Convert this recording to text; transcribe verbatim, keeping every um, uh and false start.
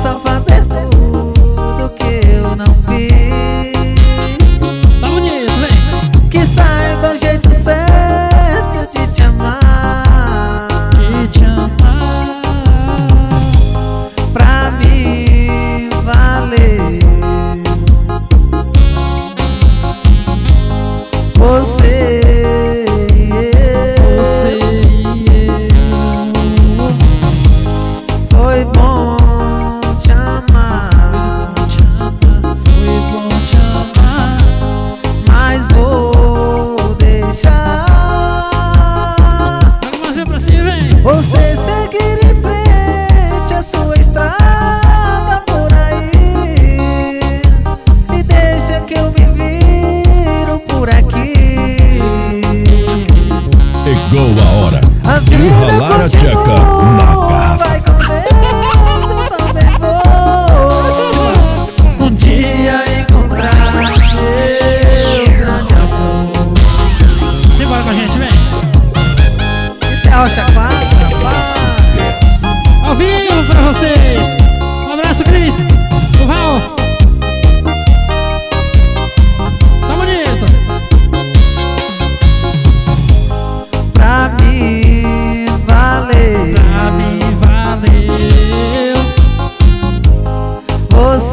possa fazer tudo que eu não fiz. Tá bonito, vem. Que saiba o jeito certo de te amar, De te amar. pra mim valer. Você Você e eu. foi bom te amar, Te amar. Foi bom te amar. mas vou deixar Joga mais pra cima, vem. você seguir em frente a sua estrada por aí, e deixa que eu me viro por aqui. Chegou a hora A de vida ralar a tcheca continua, na garrafa. vai com Deus, eu também vou um dia encontrar meu grande amor. Simbora com a gente, vem. Isso é Rocha quatro, rapaz. Ao vivo pra vocês. Um abraço, Cris. O Val. Tá bonito. Pra mim valer, Pra mim valeu. você